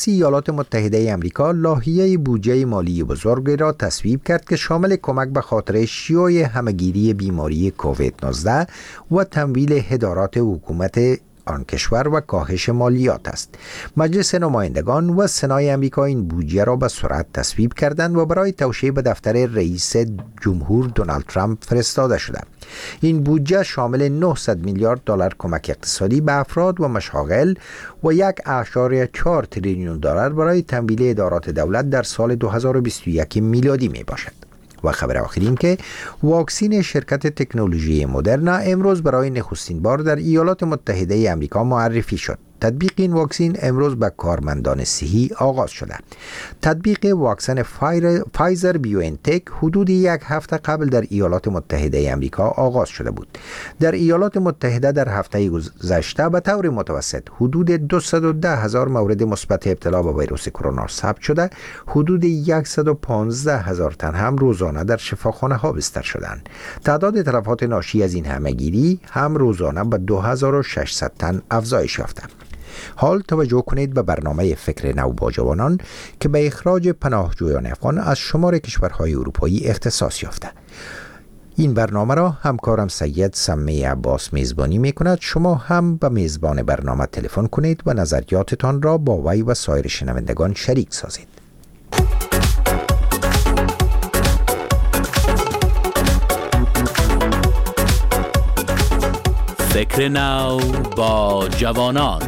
ایالات متحده آمریکا لایحه بودجه مالی بزرگی را تصویب کرد که شامل کمک به خاطر شیوع همهگیری بیماری کووید 19 و تمویل هدارات حکومت آن کشور و کاهش مالیات است. مجلس نمایندگان و سنای آمریکا این بودجه را به سرعت تصویب کردند و برای توشیح به دفتر رئیس جمهور دونالد ترامپ فرستاده شده. این بودجه شامل 900 میلیارد دلار کمک اقتصادی به افراد و مشاغل و 1.4 تریلیون دلار برای تمویل ادارات دولت در سال 2021 میلادی می باشد. و خبر آخر این که واکسین شرکت تکنولوژی مدرنا امروز برای نخستین بار در ایالات متحده آمریکا معرفی شد. تطبیق این واکسین امروز به کارمندان صحی آغاز شده. تطبیق واکسن فایزر بیوانتک حدود یک هفته قبل در ایالات متحده آمریکا آغاز شده بود. در ایالات متحده در هفته گذشته به طور متوسط حدود 210,000 مورد مثبت ابتلا به ویروس کرونا ثبت شده. حدود 115,000 تن هم روزانه در شفاخانه ها بستر شدند. تعداد تلفات ناشی از این همهگیری هم روزانه به 2600 تن افزایش یافته. حال توجه کنید به برنامه فکر نو با جوانان که به اخراج پناهجویان افغان از شمار کشورهای اروپایی اختصاص یافته. این برنامه را همکارم سید سمی عباس میزبانی می کند. شما هم به میزبان برنامه تلفن کنید و نظریاتتان را با وی و سایر شنوندگان شریک سازید. فکر نو با جوانان.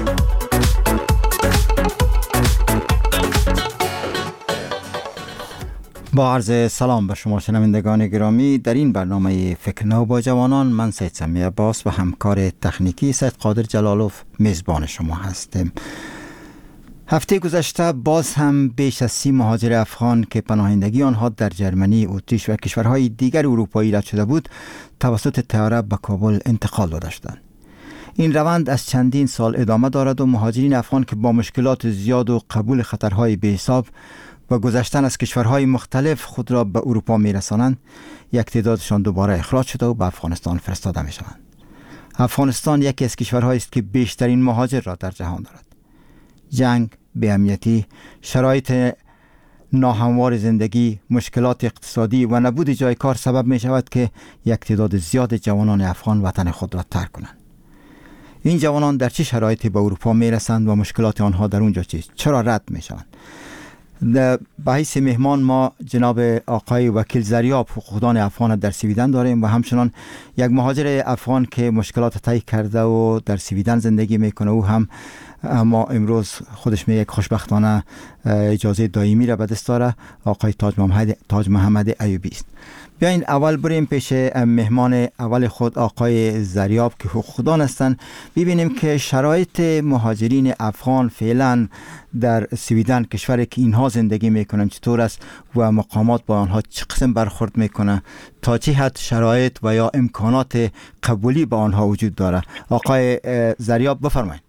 با عرض سلام به شما شنوندگان گرامی، در این برنامه فکر نو با جوانان من سید سمی عباس و همکار تکنیکی سید قادر جلالوف میزبان شما هستیم. هفته گذشته باز هم بیش از 30 مهاجر افغان که پناهندگی آنها در جرمنی، اتریش و کشورهای دیگر اروپایی رد شده بود توسط طیاره به کابل انتقال داده شدند. این روند از چندین سال ادامه دارد و مهاجرین افغان که با مشکلات زیاد و قبول خطرهای بی‌حساب و گذشتن از کشورهای مختلف خود را به اروپا میرسانند، یک تعدادشان دوباره اخراج شده و به افغانستان فرستاده می شوند. افغانستان یکی از کشورهایی است که بیشترین مهاجر را در جهان دارد. جنگ، بی‌امنیتی، شرایط ناهموار زندگی، مشکلات اقتصادی و نبود جای کار سبب می شود که یک تعداد زیاد جوانان افغان وطن خود را ترک کنند. این جوانان در چه شرایطی به اروپا می رسند و مشکلات آنها در اونجا چیست؟ چرا رد می شوند؟ به حیث مهمان ما جناب آقای وکیل زریاب حقوقدان افغان در سویدن داریم و همچنان یک مهاجر افغان که مشکلات طی کرده و در سویدن زندگی میکنه. او هم اما امروز خودش میگه خوشبختانه اجازه دائمی را به دست داره. آقای تاج محمد ایوبی است. بیاین اول بریم پیش مهمان اول خود آقای زریاب که حقوقدان هستند، ببینیم که شرایط مهاجرین افغان فعلا در سویدن، کشوری که اینها زندگی میکنن، چطور است و مقامات با آنها چه قسم برخورد میکنه، تا چه حد شرایط و یا امکانات قبولی با آنها وجود داره. آقای زریاب بفرمایید.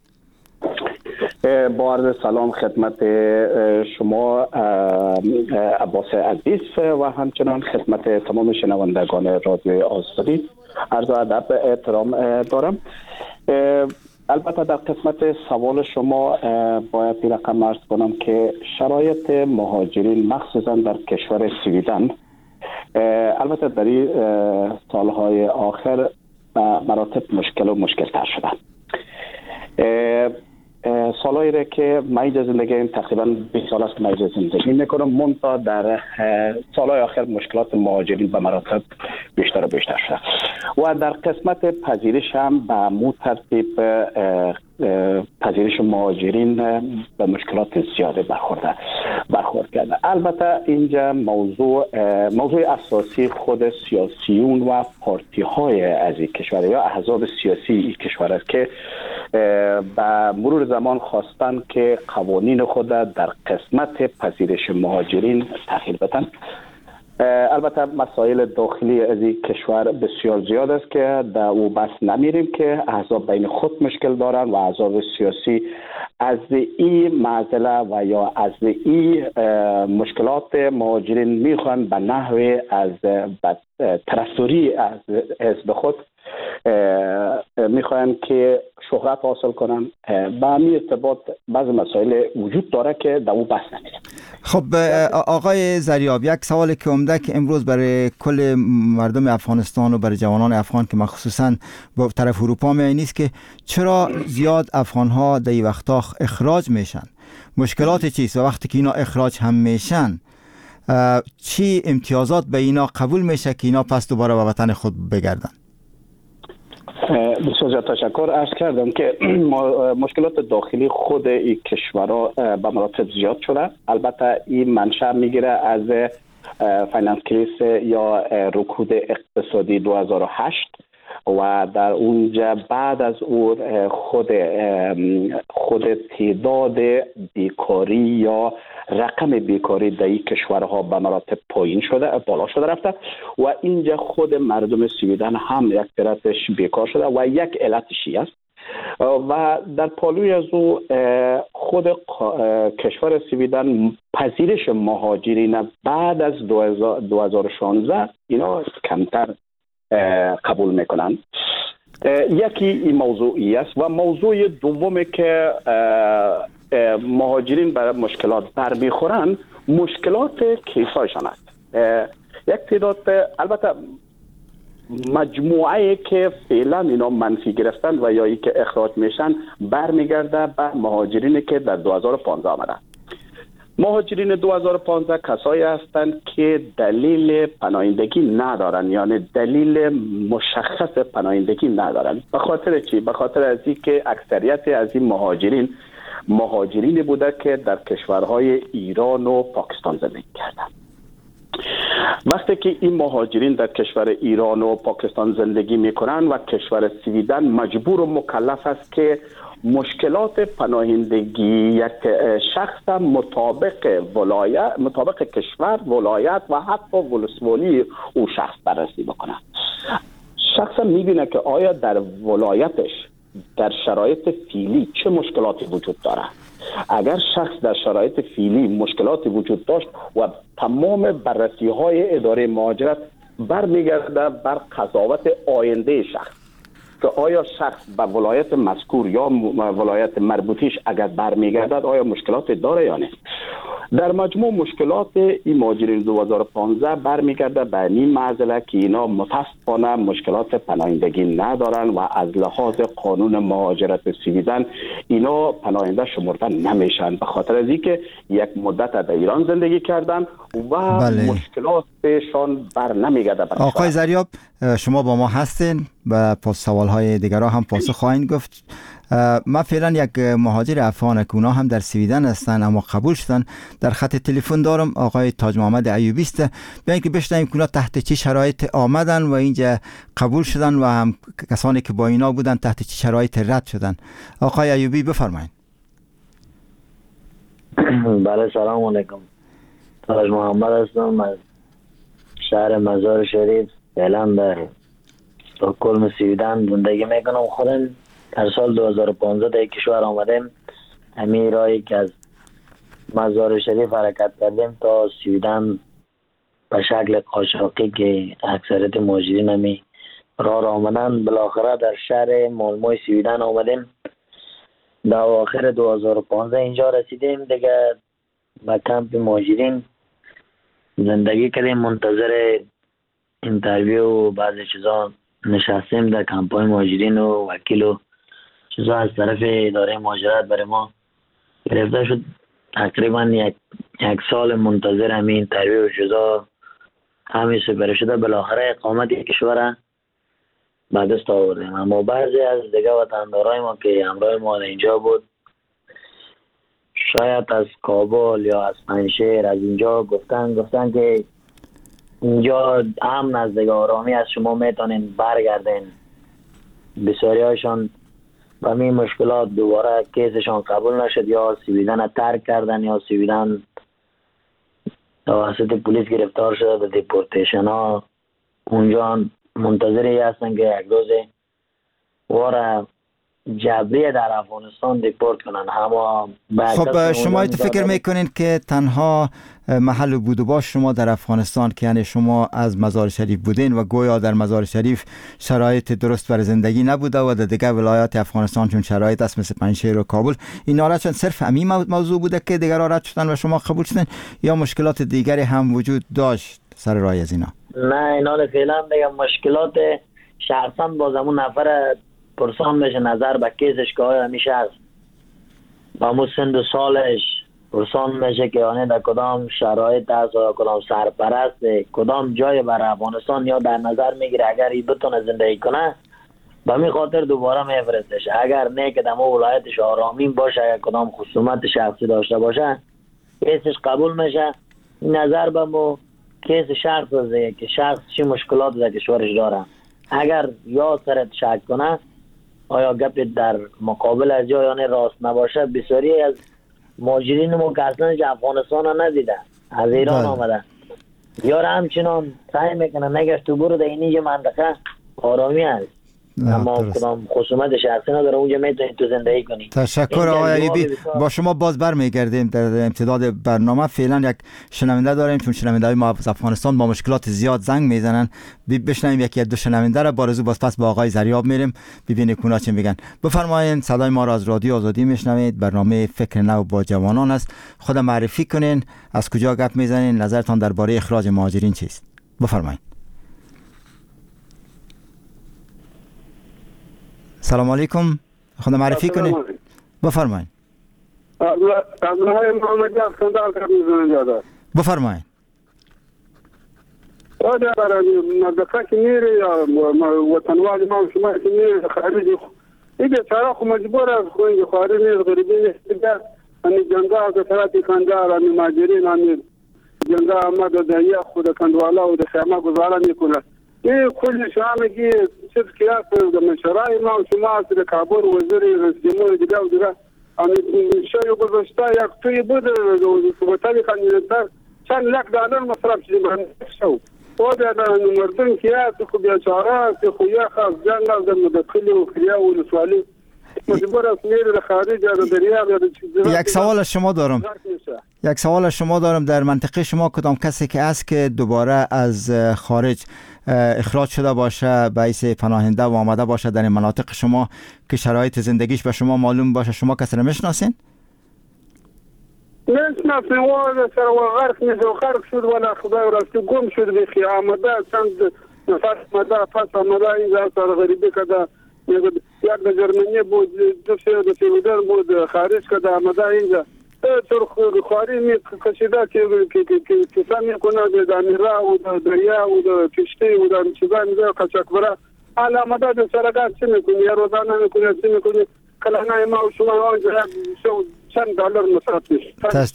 با عرض سلام خدمت شما عباس عزیز و همچنان خدمت تمام شنوندگان رادیو آزادی عرض ادب احترام دارم. البته در قسمت سوال شما باید این رقم عرض کنم که شرایط مهاجرین مخصوصا در کشور سویدن البته در این سالهای آخر مراتب مشکل تر شدن. سالایی را که من اینجا زندگی تقریبا 20 سال است که من اینجا زندگی میکنم، منتها در سالهای آخر مشکلات مهاجرین به مراتب بیشتر و بیشتر شده و در قسمت پذیرش هم به مو ترتیب پذیرش مهاجرین به مشکلات زیاده برخورد کرده. البته اینجا موضوع اساسی خود سیاسیون و پارتی های از این کشور یا احزاب سیاسی این کشور است که به مرور زمان خواستن که قوانین خود در قسمت پذیرش مهاجرین تغییر بدن. البته مسائل داخلی از این کشور بسیار زیاد است که در او بس نمیریم که احزاب بین خود مشکل دارن و احزاب سیاسی از این معضله و یا از این مشکلات مهاجرین میخوان به نحو از طرفداری از حزب خود میخوان که شهرت حاصل کنن. به همین ارتباط بعض مسائل وجود داره که در او بحث نمیره. خب آقای زریاب، یک سوال که عمده که امروز برای کل مردم افغانستان و برای جوانان افغان که مخصوصا با طرف اروپا میایین نیست که چرا زیاد افغانها در این وقتا اخراج میشن؟ مشکلات چیست؟ و وقتی که اینا اخراج هم میشن چی امتیازات به اینا قبول میشه که اینا پس دوباره به وطن خود بگردن؟ بسیار تشکر. عرض کردم که مشکلات داخلی خود این کشورها به مراتب زیاد شده. البته این منشأ میگیره از فایننس کریس یا رکود اقتصادی 2008 و در اونجا بعد از اون خود تعداد بیکاری یا رقم بیکاری در این کشورها به مراتب پایین شده، بالا شده رفته و اینجا خود مردم سویدن هم یک طرفش بیکار شده و یک علتشی است و در پالوی از او خود کشور سویدن پذیرش مهاجرین بعد از 2016 اینا کمتر قبول میکنند. یکی این موضوعی است و موضوع دومی که مهاجرین برای مشکلات برمیخورن مشکلات کیسایشان است. یک تعداد البته مجموعه که فعلا اینا منفی گرفتن و یا ای که اخراج میشن برمیگرده به مهاجرینی که در 2015 آمدن. مهاجرین 2015 کسایی هستند که دلیل پناهندگی ندارن، یعنی دلیل مشخص پناهندگی ندارن. به خاطر چی؟ به خاطر از اینکه اکثریت از این مهاجرین بوده که در کشورهای ایران و پاکستان زندگی کردن. وقتی که این مهاجرین در کشور ایران و پاکستان زندگی میکنن و کشور سویدن مجبور و مکلف است که مشکلات پناهندگی یک شخص مطابق کشور، ولایت و حتی ولسوالی او شخص بررسی بکنه. شخص میبینه که آیا در ولایتش در شرایط فعلی چه مشکلاتی وجود داره. اگر شخص در شرایط فعلی مشکلاتی وجود داشت و تمام بررسی های اداره مهاجرت برمیگرده بر قضاوت آینده شخص که آیا شخص به ولایت مذکور یا ولایت مربوطیش اگر برمیگردد آیا مشکلات داره یا نه. در مجموع مشکلات این مهاجرین 2015 برمیگرده به این معضله که اینا متاسفانه مشکلات پناهندگی ندارن و از لحاظ قانون مهاجرت سویدن اینا پناهنده شمرده نمیشن به خاطر از اینکه یک مدت در ایران زندگی کردن و مشکلاتشان بر نمیگرده. آقای زریاب، شما با ما هستین و سوالهای دیگر هم پاسخ خواهید گفت. من فعلا یک مهاجر افغان که اونا هم در سویدن هستن اما قبول شدن در خط تلفن دارم. آقای تاج محمد ایوبی است. بیاین که بشنویم که اونا تحت چه شرایط آمدن و اینجا قبول شدن و هم کسانی که با اینا بودن تحت چه شرایط رد شدن. آقای ایوبی بفرمایید. بله، سلام علیکم. تاج محمد هستم از شهر مزار شریف. فعلا در استکهلم سویدن زندگی میکنم. خودم در سال 2015 در کشور آمدیم. همین راهی که از مزار شریف حرکت کردیم تا سویدن به شکل قاچاقی که اکثریت مهاجرین همی راه آمدن. بالاخره در شهر مالموی سویدن آمدیم. در آخر 2015 اینجا رسیدیم دیگه. به کمپ مهاجرین زندگی کردیم، منتظر اینترویو و بعضی چیزا نشستیم در کمپای مهاجرین و وکیل و چیزا از طرف اداره مهاجرت برای ما گرفته شد. تقریبا یک سال منتظر همین اینترویو و چیزا همین سپری شده. بالاخره اقامت کشور به دست آوردیم. اما بعضی از دیگه وطندارای ما که همراه ما اینجا بود شاید از کابل یا از پنجشیر از اینجا گفتن که اینجا امن از دیگه آرامی از شما میتونین برگردین. بسیاری هاشان و همین مشکلات دوباره کیسشان قبول نشد یا سویدن ترک کردن یا سویدن توسط پلیس گرفتار شده به دیپورتیشن ها. اونجا منتظری هستن که یک روز واره جبری در افغانستان دیپورت کنن. خب شما فکر میکنین که تنها محل بود و باش شما در افغانستان که یعنی شما از مزار شریف بودین و گویا در مزار شریف شرایط درست برای زندگی نبوده و در دیگر ولایات افغانستان چون شرایط است مثل پنجشیر و کابل، این حالت صرف همین موضوع بوده که دیگر رد شدن و شما قبول شدین یا مشکلات دیگری هم وجود داشت سر راه از اینا؟ نه اینا فعلا بگم مشکلات شخصا باز همون نفر پرسان میشه نظر به کیسش که آیا همیشه هست با همون سن و سالش پرسان میشه که آنه در کدام شرایط هست و کدام سرپرست کدام جای بر افغانستان یا در نظر میگیره اگر ای بتونه زندگی کنه به می خاطر دوباره میفرستش. اگر نه که در ولایتش آرامین باشه اگر کدام خصومت شخصی داشته باشه کیسش قبول میشه. نظر به مو کیس شخص است که شخص چی مشکلات در کشورش داره. اگر یا سرت شک کنه آیا گپ در مقابل از جایانه راست نباشه بسیاری از مهاجرین ما که اصلا افغانستان ها ندیده از ایران آمده یا همچنان سعی میکنه نگشت تو برو در اینجا منطقه آرامی هست اما کدام خصومت شخصی نداره اونجا میتونید تو زندگی کنی. تشکر آقای ایوبی. با شما باز برمیگردیم در امتداد برنامه. فعلا یک شنونده داریم چون شنونده‌های ما از افغانستان با مشکلات زیاد زنگ میزنن. بشنویم یکی دو شنونده را بارزو باز پس با آقای زریاب میریم ببینیم اونا چی میگن. بفرمایید صدای ما را از رادیو آزادی میشنوید. برنامه فکر نو با جوانان است. خود معرفی کنین، از کجا گپ میزنین، نظرتان درباره اخراج مهاجرین چیست؟ بفرمایید. سلام علیکم. خود معرفی کنید. بفرمایید. بفرمایید. منطقه که میره یا وطنوال ما شما که میره خارج این بیچاره خو مجبور است خو خارج نیست غریبی نیست همین جنگا که طرف کندار همین مهاجرین همین جنگا آمد و در یک خود کندوالا و در خیمه گذاره میکنه. این کل شما میگی چیز کیاس در مشرای ما و شما از در کابل وزیر رئیس جمهور دیگه و دیگه همین شوی گذاشته یک توی بود وطنی کندیدتر چند $1 مصرف شدیم شو و در مردم کیاس خو بیچاره که خو یک خاص جنگ از در مدخلی و خریا و لسوالی مجبور است میره در خارج یا در دریا یا در چیزی. یک سوال از شما دارم. در منطقه شما کدام کسی که است که دوباره از خارج اخراج شده باشه باعث پناهنده و آمده باشه در این مناطق شما که شرایط زندگیش به شما معلوم باشه شما کسی رو میشناسین؟ میشناسیم و سر و غرق نیست و غرق شد ولی خدای راستی گم شد بخی آمده چند نفر آمده پس آمده اینجا سر غریبی کده یک در جرمنی بود دو سویدن بود خارج کده آمده اینجا چون خواری می کشیده که کسا میکنه در میرا و در دریا و در کشتی و در چیزا میده قچکبره حال آمده در سرگاه چی میکنی یا روزانه میکنی چی میکنی کلانه ما و شما چند $1 مصرف میشه.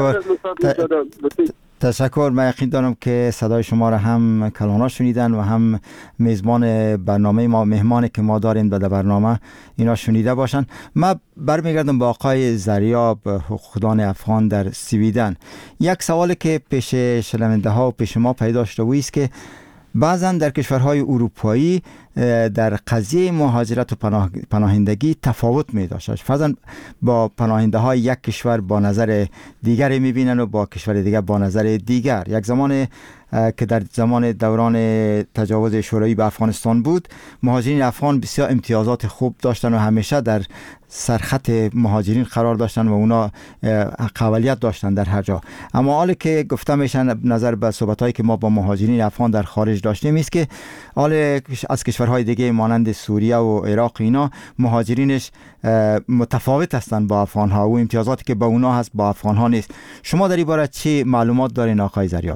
تشکر. من یقین دارم که صدای شما را هم کلانا شنیدن و هم میزبان برنامه ما مهمانی که ما داریم در برنامه اینا شنیده باشن. من برمیگردم با آقای زریاب حقوقدان افغان در سویدن. یک سوالی که پیش شنونده ها و پیش ما پیدا شده است که بعضا در کشورهای اروپایی در قضیه مهاجرت و پناهندگی تفاوت می داشت. فرضاً با پناهنده های یک کشور با نظر دیگری می بینن و با کشور دیگر با نظر دیگر. یک زمان که در زمان دوران تجاوز شوروی به افغانستان بود مهاجرین افغان بسیار امتیازات خوب داشتن و همیشه در سرخط مهاجرین قرار داشتن و اونا قابلیت داشتن در هر جا. اما حالی که گفته میشن نظر به صحبتایی که ما با مهاجرین افغان در خارج داشتیم است که حال از کشورهای دیگه مانند سوریه و عراق اینا مهاجرینش متفاوت هستند با افغان ها و امتیازاتی که با اونا هست با افغان ها نیست. شما در این باره چی معلومات دارین آقای زریاب؟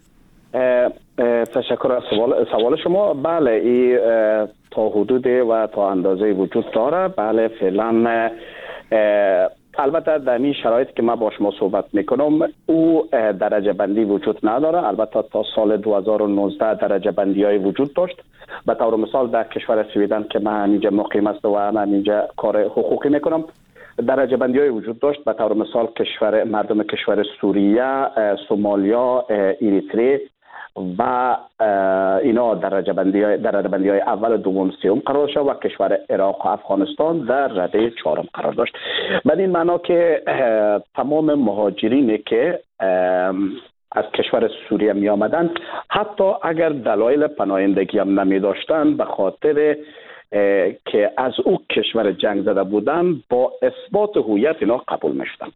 تشکر از سوال شما. بله این تا حدود و تا اندازه وجود داره. بله فعلا البته در این شرایط که من با شما صحبت میکنم او درجه بندی وجود نداره. البته تا سال 2019 درجه بندی های وجود داشت. به طور مثال در کشور سویدن که من اینجا مقیم است و من اینجا کار حقوقی میکنم درجه بندی های وجود داشت. به طور مثال مردم کشور سوریه، سومالیا، اریتره و اینا درجه بندی های اول، دوم، سوم قرار شد و کشور عراق و افغانستان در رده چهارم قرار داشت. به این معنا که تمام مهاجرینی که از کشور سوریه می آمدند، حتی اگر دلایل پناهندگی هم نمی داشتند، به خاطر که از او کشور جنگ زده بودند با اثبات هویت اینا قبول می شدند.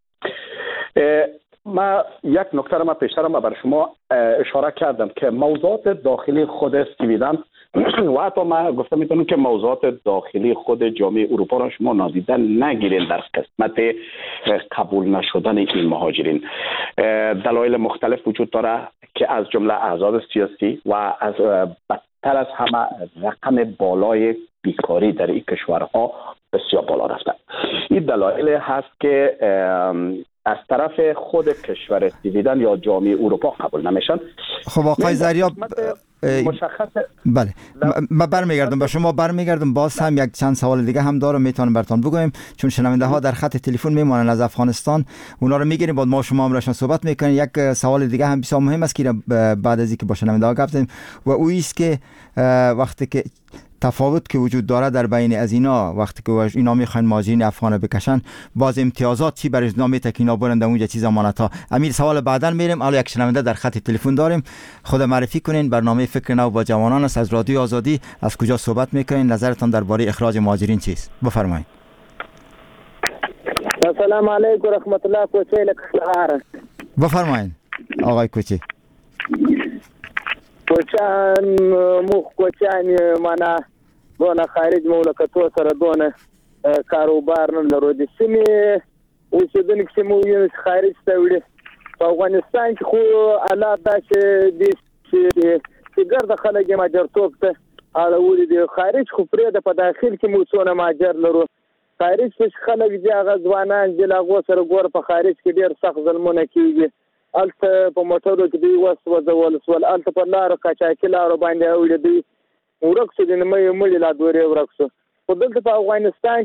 ما یک نکته را پیشتر برای شما اشاره کردم که موضوعات داخلی خود سویدن و حتی ما گفتم میتونم که موضوعات داخلی خود جامعه اروپا را شما نادیده نگیرین در قسمت قبول نشدن این مهاجرین. دلایل مختلف وجود داره که از جمله احزاب سیاسی و از بدتر از همه رقم بالای بیکاری در این کشورها بسیار بالا رفته. این دلایل هست که از طرف خود کشور سویدن یا جامعه اروپا قبول نمیشن. خب آقای زریاب، مشخص. بله، من برمیگردم به شما، باز هم یک چند سوال دیگه هم دارم، میتونم براتون بگویم چون شنونده ها در خط تلفن میمونن از افغانستان، اونا رو میگیریم بعد ما شما هم راشون صحبت میکنیم. یک سوال دیگه هم بسیار مهم است که بعد از اینکه با شنونده ها گفتیم و او است که وقتی که تفاوت که وجود داره در بین از اینا، وقتی که اینا میخوان مهاجرین افغان بکشن، باز امتیازات چی برای اینا میته که اینا برن در اونجا چی ضمانت ها؟ امیر سوال بعداً میریم. حالا یک شنونده در خط تلفن داریم، خود معرفی کنین. برنامه فکر نو با جوانان است از رادیو آزادی. از کجا صحبت میکنین؟ نظرتان درباره اخراج مهاجرین چیست؟ بفرمایید. السلام علیکم و رحمت الله. کوچه لکهار. بفرمایید آقای کوچه. کوچان معنا دونه خارج مملکتو سره دونه کاروبار نه لرو د سیمې اوسیدونکو چې مو خارج ته وړي په افغانستان کې خو حالات داسې دي چې ګرد خلک یې مهاجرتوب ته اړولي دي. خارج خو پرې د په داخل کې مو څونه مهاجر لرو. خارج چې خلک دي هغه ځوانان چې له هغو سره ګوره په خارج کې ډېر سخت ظلمونه کېږي. هلته په موټرو کې دوی وسوځول سول، هلته په لارو قاچاقي لارو باندې اوړي دوی ورک شو، د نمې مړي لا دورې ورک شو. خو دلته په افغانستان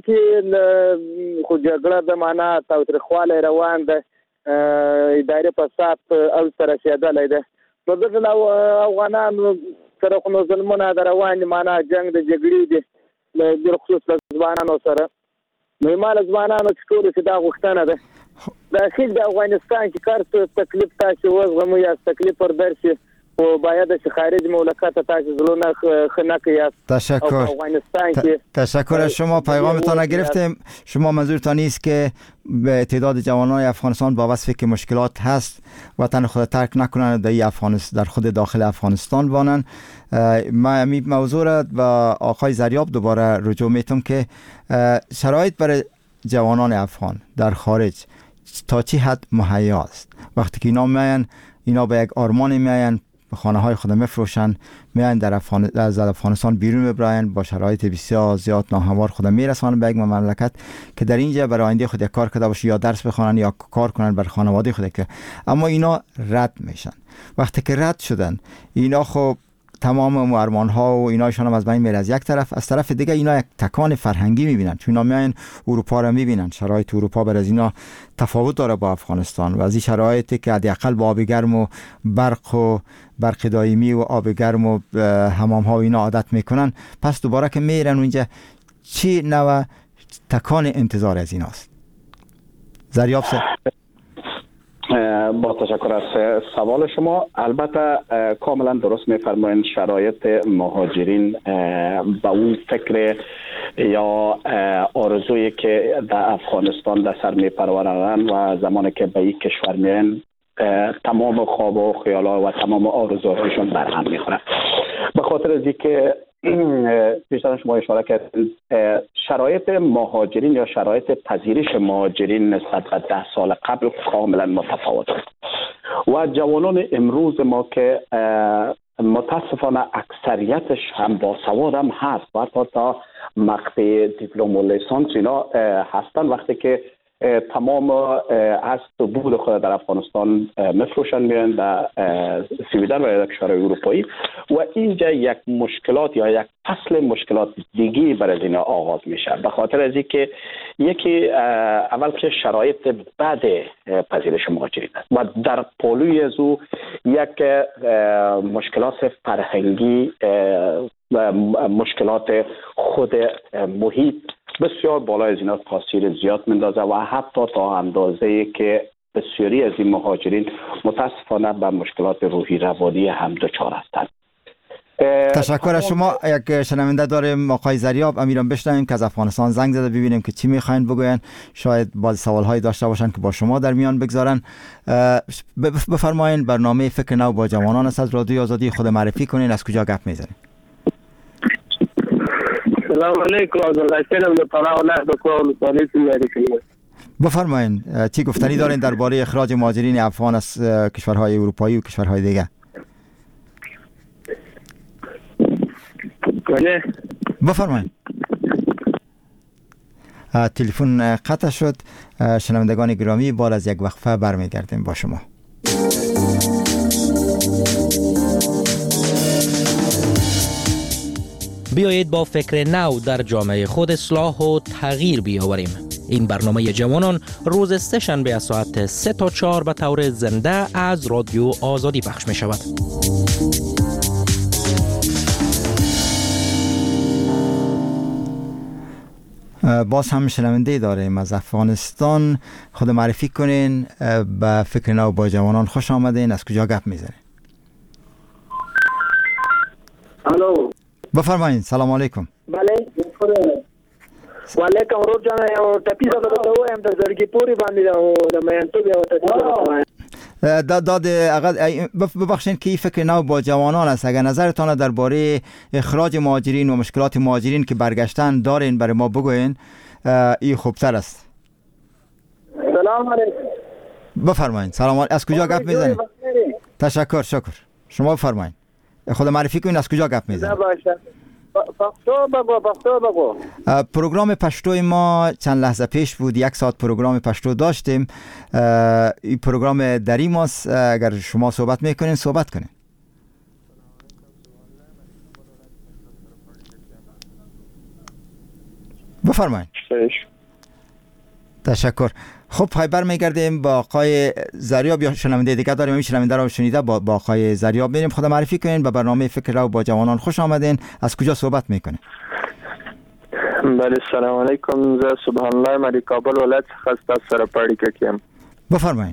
کې خو جګړه د معنا تاوتریخوالی روان ده، اداري فساد او سره رسېدلی ده. نو دلته افغانانو سره خو نو ظلمونه د روان دي، معنا جنګ د جګړې دي بالخصوص د ځوانانو سره. نو ما له ځوانانو چې ټولو چې دا غوښتنه ده داخل د افغانستان کې کار تکلیف تاسې وزغمو یا تکلیف پر درشي و باید از خارج مملکت تاسو زلونه خنک تشکر. تشکر از شما. پیغامتان گرفتیم. شما منظورتان نیست که به تعداد جوانان افغانستان با وصفی که مشکلات هست وطن خود ترک نکنند در خود داخل افغانستان بانند. ما این موضوع را با آقای زریاب دوباره رجوع میتونم که شرایط برای جوانان افغان در خارج تا چی حد مهیا است؟ وقتی که اینا به یک آرمان میاین، خانه های خود میفروشن، میان از افغانستان بیرون ببرن، با شرایط بسیار زیاد ناهموار خود میرسونن به یک مملکت که در اینجا برای آینده خود یک کار کرده باشه یا درس بخونن یا کار کنن بر خانواده خود. که اما اینا رد میشن. وقتی که رد شدن اینا خب تمام ارمان ها و ایناشون هم از بین میره. از یک طرف، از طرف دیگه اینا یک تکان فرهنگی میبینن، چون اینا میان اروپا رو میبینن، شرایط اروپا بر از اینا تفاوت داره با افغانستان و از این شرایطی که حداقل با آب گرم و برق دائمی و آب گرم و حمام ها و اینا عادت میکنن، پس دوباره که میرن اونجا چی نوع تکان انتظار از ایناست؟ زریاب با تشکر از سوال شما. البته کاملا درست میفرمایید، شرایط مهاجرین با اون فکر یا آرزویی که در افغانستان در سر میپرورند و زمانی که به این کشور میان تمام خواب و خیالات و تمام آرزوهایشون برهم میخوره. به خاطر از اینکه بیشتر شما اشاره کردید، شرایط مهاجرین یا شرایط پذیرش مهاجرین نسبت به 10 سال قبل کاملا متفاوت است و جوانان امروز ما که متاسفانه اکثریتش هم باسواد هم هست و حتی تا مقطع دیپلم و لیسانس اینا هستن، وقتی که تمام اسب و بود خود در افغانستان میفروشند میرن در سویدن و کشورهای اروپایی و اینجا یک مشکلات یا یک فصل مشکلات دیگه برای اینا آغاز میشه. به خاطر از اینکه یکی اول که شرایط بد پذیرش مهاجرین است و در پالوی از او یک مشکلات فرهنگی و مشکلات خود محیط بسیار بالای از اینا تاثیر زیاد میندازه و حتی تا اندازه‌ای که بسیاری از این مهاجرین متاسفانه به مشکلات روحی روانی هم دچار هستند. تشکر از شما. یک شنونده داریم آقای زریاب، امیرم بشنویم که از افغانستان زنگ زده، ببینیم که چی میخواین بگوین. شاید باز سوالهایی داشته باشن که با شما در میان بگذارن. بفرمایین. برنامه فکر نو با جوانان است از رادیو آزادی. خود معرفی کنین، از کجا گپ میزنین؟ سلام علیکم. از لشکرم در پناه نه بکن سالیسی میاری. بفرمایین چی گفتنی دارین درباره اخراج مهاجرین افغان از کشورهای اروپایی و کشورهای دیگه؟ بفرمایید. تلفن قطع شد. شنوندگان گرامی، بعد از یک وقفه برمیگردیم با شما. بیایید با فکر نو در جامعه خود اصلاح و تغییر بیاوریم. این برنامه جوانان روز سه شنبه از ساعت 3 تا 4 به طور زنده از رادیو آزادی پخش می شود. باز هم شنونده داریم از افغانستان. خود معرفی کنین. به فکر نو با جوانان خوش آمدین. از کجا گپ میزنین؟ الو. بفرمایید. سلام علیکم. بله. و علیکم رو جان یو تپیزه داده و ام در زرگی پوری باندې د مینتو بیا تپیزه داد ببخشین که فکر نو با جوانان است. اگر نظرتان درباره اخراج مهاجرین و مشکلات مهاجرین که برگشتن دارین برای ما بگوین، این خوبتر است. سلام علیکم. بفرمایید. سلام علیکم. از کجا گپ میزنید؟ تشکر. شکر. شما بفرمایید. خود معرفی کنین، از کجا گپ میزنید؟ پښتو بگو. پروگرام پشتو ما چند لحظه پیش بود. 1 ساعت پروگرام پشتو داشتیم. این پروگرام دری ماست. اگر شما صحبت میکنین صحبت کنین. بفرمایید. تشکر. خب پای برمیگردیم با آقای زریاب. یا شنونده دیگه داریم؟ این شنونده رو شنیده. با آقای زریاب میریم. خدا معرفی کنین. به برنامه فکر رو با جوانان خوش آمدین. از کجا صحبت میکنین؟ بله سلام علیکم. زه سبحان الله مری کابل ولایت څخه سره پاړی کېم. بفرمایئ.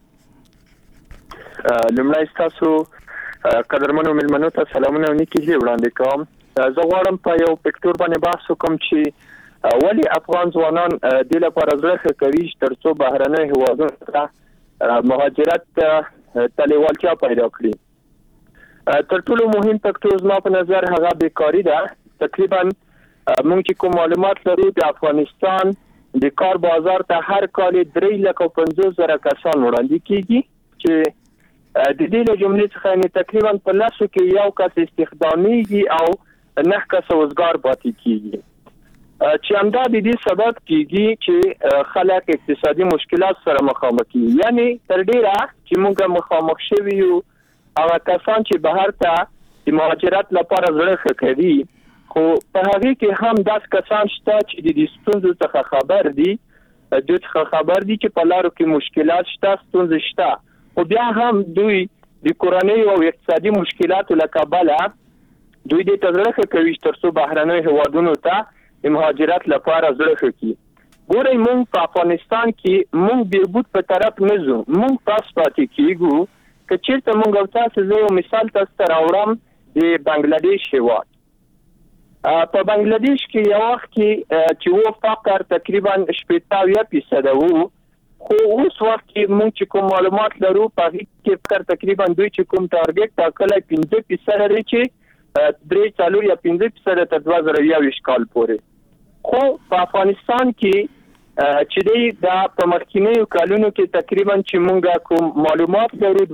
لومړی تاسو قدرمنو ملمنو ته سلامونه او نیکی وړاندې کوم. زه غواړم په یو پکتور باندې بحث وکم چې ولی افغان ځوانان د لپاره زړه کوي ترڅو بهرنۍ هیوادونو ته مهاجرت ته لیوالتیا پیدا کړي. تر ټولو مهم فکتور زما په نظر هغه بیکاری ده. تقریبا موږ چې کوم معلومات لرو د افغانستان د کار بازار ته هر کال 350,000 کسان وړاندې کیږي چې د دې له جملې څخه تقریبا په لاسو کې یو کس استخدامي او 9 کس وزګار پاتې کیږي. چې همدا د دې سبب کیږي چې خلک اقتصادي مشکلات سره مخامخ دي. یعنی تر ډیره چې موږ مخامخ شوي یو هغه کسان چې بهر ته د مهاجرت لپاره زړه کوي، خو په هغه کې هم داس کسان شته چې د دې ستونزو څخه خبر دي، دوی څخه خبر دي چې په لارو کې مشکلات شته، ستونزې شته، خو بیا هم دوی د کورنۍ او اقتصادي مشکلاتو له کبله دوی د تزړه کوي ترڅو بهرنۍ هیوادونو ته د مهاجرت لپاره زړه کوي. ګورئ موږ په افغانستان کې موږ بیربوت په طرف نه ځو، موږ پاس پاتې کیږو. که چېرته موږ او تاسو زه یو مثال تاسو ته راوړم د بنگلادیش هیواد. په بنگلادیش کې یو وخت کې چې و فقر تقریبا 80% وو، خو اوس وخت کې موږ چې کوم معلومات لرو په هغې کې فقر تقریبا دوی چې کوم ټارګټ ټاکلی 15% دی چې 3 یا 15% تر 2020 کال پورې. خو په افغانستان کې چې دی دا په مخکینیو کلونو کې تقریبا چې موږ کوم معلومات لرو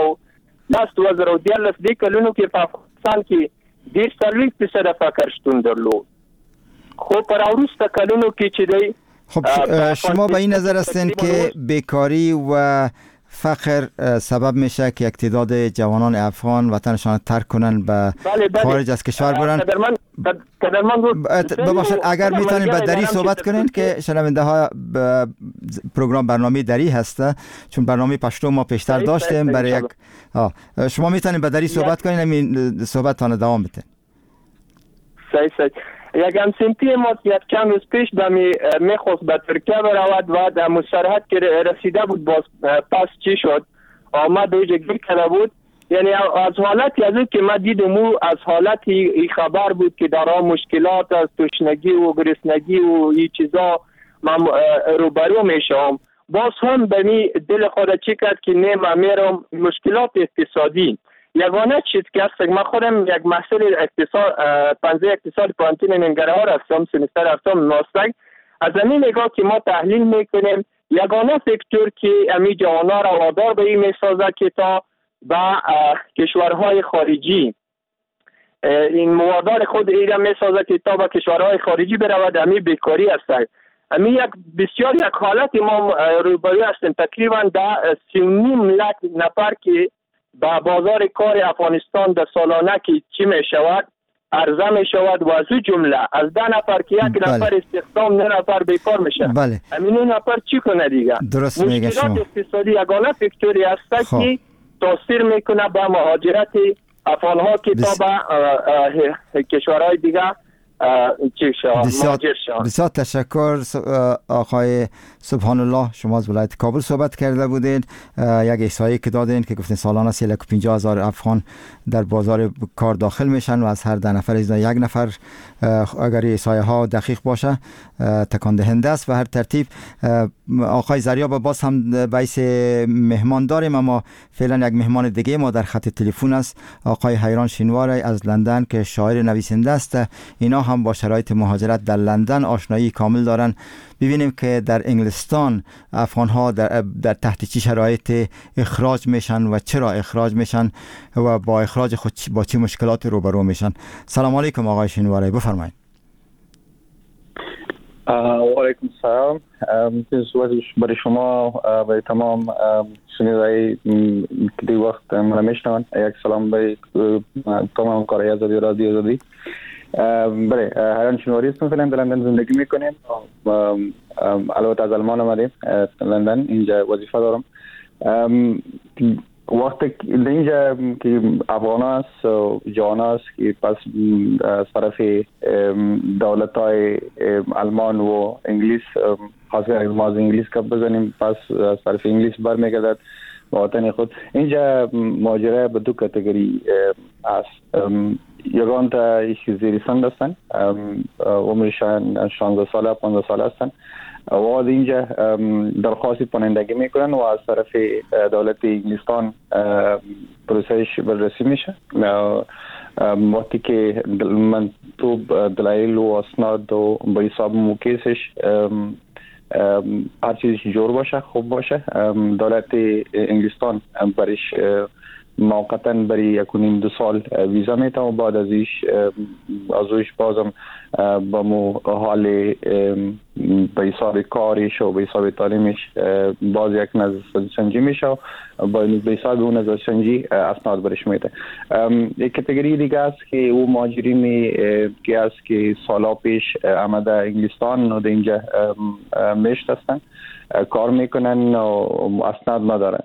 2010 دې کلونو کې په افغانستان کې 40% فقر شتون درلود. خو پر وروسته کلونو کې چې دی خب شما به این نظر هستین که بیکاری و فقر سبب میشه که اقتداد جوانان افغان وطنشان ترک کنن به خارج از کشور برن؟ ببخشید اگر میتونین به دری صحبت کنین که شنونده ها پروگرام برنامه دری هسته، چون برنامه پشتو ما پیشتر داشتیم برای یک شما میتونین به دری صحبت کنین، همین صحبتتان دوام بدین. صحیح. یک همسنتی ما یک چند روز پیش میخواست به ترکیه برود و در مسرحت که رسیده بود باز پس چی شد آمد و گیر کرده بود. یعنی از حالتی از که ما دیدم از حالتی خبر بود که در مشکلات از تشنگی و گرسنگی و این چیزا من روبرو میشم. باز هم به می دل خود چی کرد که نه من میرم مشکلات اقتصادی یگانه چیز که هست. من خودم یک محصول اقتصاد پنزه اقتصاد پانتین ننگرهار هستم، سمستر هفتم ناستک. از این نگاه که ما تحلیل میکنیم یگانه فکتور که امی جوانا را وادار به این میسازه که تا با کشورهای خارجی این موادار خود ایران میسازه که تا با کشورهای خارجی برود، امی بیکاری هست. امی یک بسیار یک حالت ما روبرو هستیم. تقریبا در 3.5 لک نفر که با بازار کار افغانستان در سالانه که چی می شود عرضه می شود و از او جمله از 10 نفر که یک نفر استخدام 9 نفر بیکار میشه. همین 9 نفر چی کنه دیگه؟ درست میگه شما. مشکلات اقتصادی یگانه فکتوری هست که تاثیر میکنه به مهاجرت افغان ها که تا به کشورهای دیگه بسیار تشکر آقای سبحان الله. شما از ولایت کابل صحبت کرده بودید، یک احصایه که دادین که گفتین سالانه 350,000 افغان در بازار کار داخل میشن و از هر 10 نفر از یک نفر اگر احصایه ها دقیق باشه تکان دهنده است. و هر ترتیب آقای زریاب باز هم باعث مهمان داریم، اما فعلا یک مهمان دیگه ما در خط تلفن است، آقای حیران شینوار از لندن که شاعر نویسنده است. اینا هم با شرایط مهاجرت در لندن آشنایی کامل دارن. ببینیم که در انگلستان افغان ها در تحت چه شرایط اخراج میشن و چرا اخراج میشن و با اخراج خود با چه مشکلات روبرو میشن. سلام علیکم آقای شینواری، بفرمایید. و علیکم السلام. برای شما برای تمام شنیدهای که وقت من میشنون یک سلام برای تمام کارهای آزادی رادیو آزادی. بله، حیران شینواری هستم، فعلا در لندن زندگی میکنیم. البته از آلمان آمدیم لندن، اینجا وظیفه دارم. وقتی اینجا که افغان است و جوان است که پس از طرف دولت های آلمان و انگلیس خاصه ما از انگلیس کپ بزنیم، پس از طرف انگلیس برمیگردد به وطن خود. اینجا ماجرا به دو کاتگوری است. یگان تا زیرسان هستن، عمرشان 16 ساله 15 ساله هستن و از اینجا درخواست پناهندگی میکنن و از طرف دولت انگلستان پروسش بررسی میشه. وقتی که منطوب دلایل و اسناد و به حساب موکیسش هر چیزش جور باشه، خوب باشه، دولت انگلستان برش موقتا برای 1.5-2 سال ویزا میتم و بعد ازش بازم با مو حال به حساب کارش و به حساب تعلیمش باز یک نظرسنجی میشه و به حساب اون نظرسنجی اسناد برش میده. یک کاتگوری دیگه است که او مهاجرین که است که سالا پیش آمده انگلستان و اینجا میشت هستن، کار میکنن و اسناد ندارن.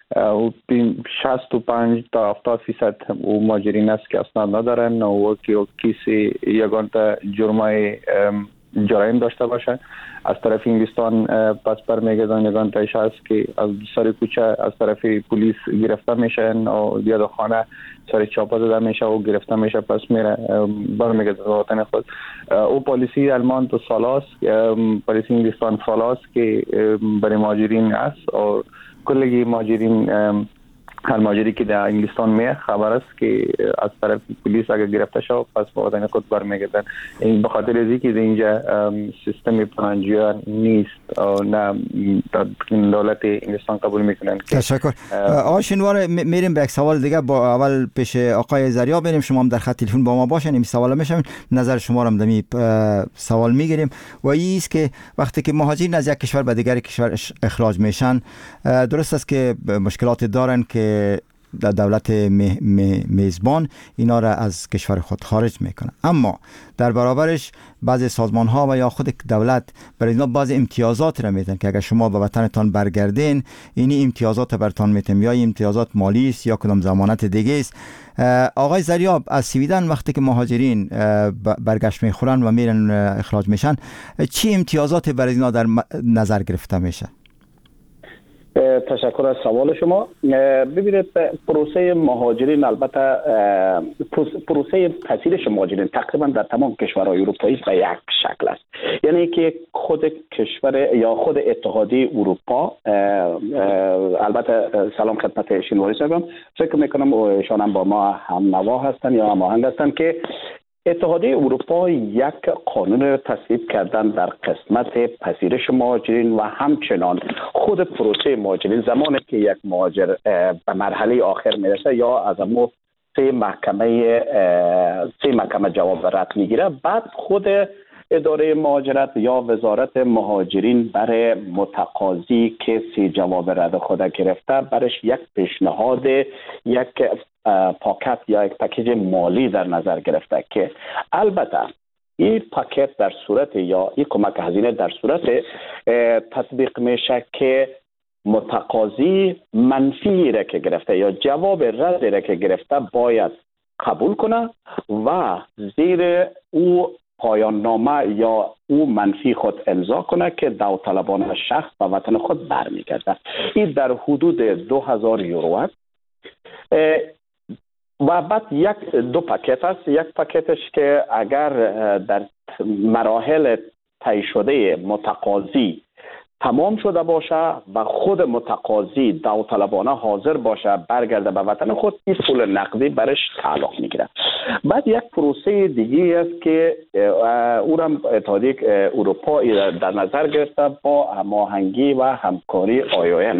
65 تا 70% او مهاجرین است که اسناد ندارن و کسی یگان تا جرمای جرایم داشته باشه از طرف انگلستان پس برمیگردن. یگان تایش است که از سر کوچه از طرف پلیس گرفته میشن و یا خانه سر چاپا داده میشه و گرفته میشه، پس میره برمیگرده به وطن خود. او پالیسی آلمان تو سالاست، پالیسی انگلستان سالاست که برای مهاجرین است و کلی مهاجرین هر مهاجری که در انگلستان میه خبر است که از طرف پلیس اگر گرفته شد پس با وطن خود برمیگردن. این به خاطر از اینکه اینجا سیستم پناهجویی نیست و نه دولت انگلستان قبول میکنن. تشکر. آقای شینوار، میریم به یک سوال دیگه. با اول پیش آقای زریا بریم. شما هم در خط تلفن با ما باشین. این سوال میشم نظر شما رو هم دمی سوال میگیریم و این است که وقتی که مهاجرین از یک کشور به دیگر کشور اخراج میشن، درست است که مشکلات دارن که دولت میزبان اینا را از کشور خود خارج میکنه، اما در برابرش بعضی سازمان ها و یا خود دولت برای اینا بعضی امتیازات را میدن که اگر شما به وطنتان برگردین این امتیازات برتان میتیم، یا امتیازات مالی است یا کدام ضمانت دیگه است. آقای زریاب، از سویدن وقتی که مهاجرین برگشت میخورن و میرن اخراج میشن، چی امتیازات برای اینا در نظر گرفته میشه؟ تشکر از سوال شما. ببینید، پروسه مهاجرین، البته پروسه پذیرش مهاجرین تقریبا در تمام کشورهای اروپایی به یک شکل است. یعنی که خود کشور یا خود اتحادیه اروپا، البته سلام خدمت شینواری صاحبم، فکر میکنم ایشان هم با ما هم نوا هستن یا هماهنگ هستن که اتحادیه اروپا یک قانون تصویب کردن در قسمت پذیرش مهاجرین و همچنان خود پروسه مهاجرین. زمانی که یک مهاجر به مرحله آخر میرسه یا از امو سه محکمه جواب رد میگیره، بعد خود اداره مهاجرت یا وزارت مهاجرین برای متقاضی که سی جواب رد خود گرفته برش یک پیشنهاد، یک پاکت یا یک پکیج مالی در نظر گرفته که البته این پاکت در صورت یا این کمک هزینه در صورت تطبیق میشه که متقاضی منفی را که گرفته یا جواب رد را که گرفته باید قبول کنه و زیر او پایان نامه یا او منفی خود امضا کنه که داوطلبانه شخص به وطن خود برمیگرده. این در حدود 2000 یورو است. و بعد دو پاکت است. یک پاکتش که اگر در مراحل طی شده متقاضی تمام شده باشه و خود متقاضی داوطلبانه حاضر باشه برگرده به وطن خود، این پول نقدی برش تعلق میگیره. بعد یک پروسه دیگه است که او را اتحادیه اروپا در نظر گرفته با هماهنگی و همکاری IOM.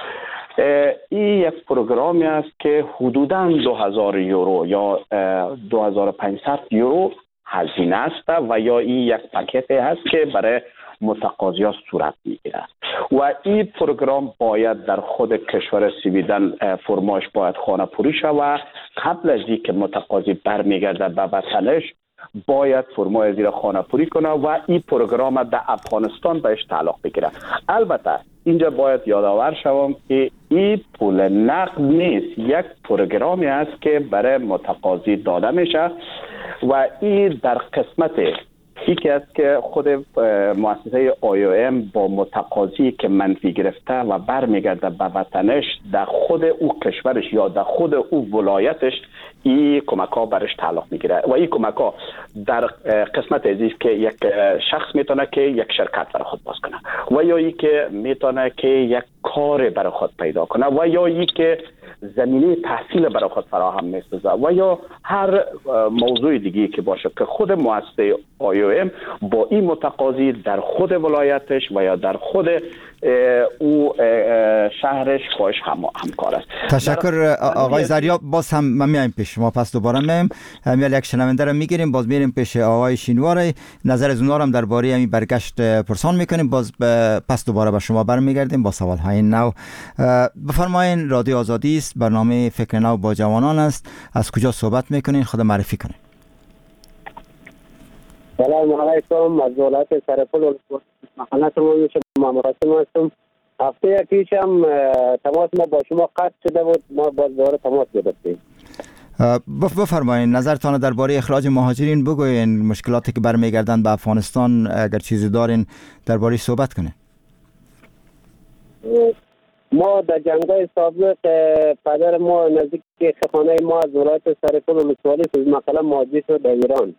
این یک پروگرامی است که حدوداً 2000 یورو یا 2500 یورو هزینه است و یا این یک پاکت هست که برای متقاضی ها صورت میگیره و این پروگرام باید در خود کشور سویدن فرمایش باید خانه پوری شود. قبل از اینکه متقاضی برمیگرده به وطنش باید فرمای زیر خانه پوری کنه و این پروگرام در افغانستان بهش تعلق بگیره. البته اینجا باید یادآور شوم که این پول نقد نیست، یک پروگرامی است که برای متقاضی داده میشه و این در قسمت یکی است که خود مؤسسه IOM با متقاضی که منفی گرفته و برمیگرده به وطنش در خود او کشورش یا در خود او ولایتش این کمک ها برش تعلق میگیره و این کمک ها در قسمت ازیست که یک شخص میتونه که یک شرکت برای خود باز کنه و یا ای که میتونه که یک کار برای خود پیدا کنه و یا ای که زمینه تحصیل برای خود فراهم میسازه و یا هر موضوع دیگه که باشه که خود مؤسسه IOM با این متقاضی در خود ولایتش و یا در خود او شهرش خواهش همکار است. تشکر آقای زریا. باز هم من میایم پیش شما، پس دوباره میایم یک شنونده رو میگیریم، باز میریم پیش آقای شینوار، نظر از اونها هم درباره همین برگشت پرسان میکنیم، باز پس دوباره به شما برمیگردیم با سوال های نو. بفرمایین، رادیو آزادی است، برنامه فکر نو با جوانان است. از کجا صحبت میکنین؟ خود معرفی کنین. سلام علیکم، از ولایت سرپل محله میشه ماموراتم هستم. هفته پیش هم تماس ما با شما قطع شده بود، ما باز دوباره تماس گرفتیم. بفرمایین نظرتان درباره اخراج مهاجرین بگوین، مشکلاتی که برمیگردن به افغانستان اگر چیزی دارین درباره صحبت کنین. ما در جنگ‌های سابق پدر ما نزدیک خانه ما از ولایت سرپل و متوالی مثلا مهاجر شد در ایران.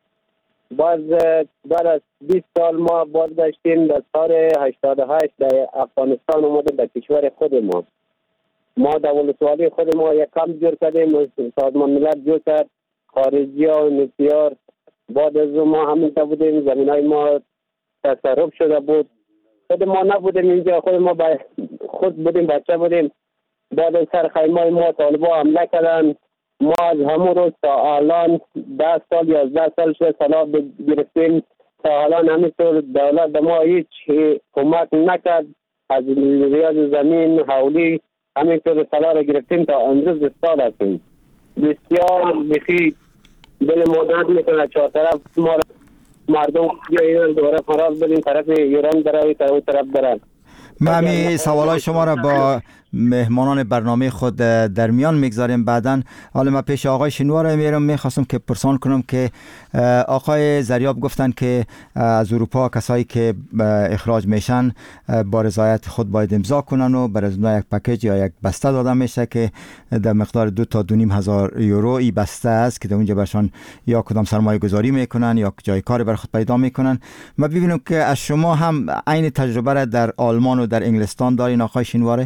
بعد از 20 سال ما بازگشتیم در سال 88 در افغانستان اومدیم در کشور خود ما. ما در ولسوالی خود ما یک کمپ جور کردیم، سازمان ملل جور کرد، خارجی ها و نسیار بعد از ما همینطور بودیم، زمین های ما تصرف شده بود. خود ما نبودیم اینجا، خود ما خود بودیم، بچه بودیم. بعد از سر خیمه ما طالبا حمله کردن. ما از همون روز تا الان 10 سال 11 سال شد سلاح گرفتیم. تا الان همینطور دولت به ما هیچ کمک نکرد. از ریاض زمین حولی همینطور سلاح را گرفتیم تا امروز استاد هستیم. بسیار بخی دل مدرد میکنه چهار طرف ما مردم یا ایران دوباره فراز بدیم، طرف ایران برای طرف برن. من همین سوالای شما را با مهمانان برنامه خود در میان میگذاریم بعداً. حالا من پیش آقای شینوا را میرم، میخواستم که پرسان کنم که آقای زریاب گفتن که از اروپا کسایی که اخراج میشن با رضایت خود باید امضا کنن و بر از یک پکیج یا یک بسته داده میشه که در مقدار 2 تا 2,500 یورو ای بسته است که در اونجا برشان یا کدام سرمایه گذاری میکنن یا جای کار بر خود پیدا میکنن. ما ببینیم که از شما هم عین تجربه را در آلمان و در انگلستان دارین آقای شینواره؟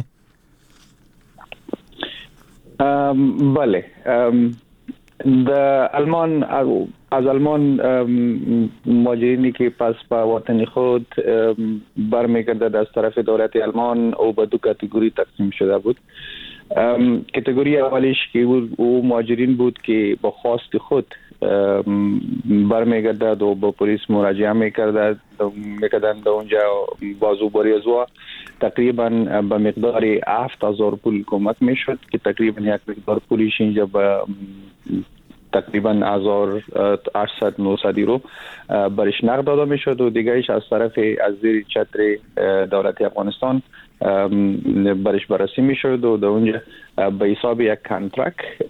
بله، در آلمان از آلمان مهاجرینی که پس به وطن خود برمیگردد از طرف دولت آلمان او به 2 کاتگوری تقسیم شده بود. کاتگوری اولیش که او مهاجرین بود که با خواست خود برمیگردد و با پلیس مراجعه میکردند در اونجا بازو بریزوا تقریبا به مقدار 7,000 پول کمک میشد که تقریبا یک مقدار پولیش اینجا به تقریبا 1,800-900 یورو برش نقد داده میشد و دیگهش از طرف از زیر چتر دولت افغانستان برش بررسی میشد و در اونجا به حساب یک کانترکت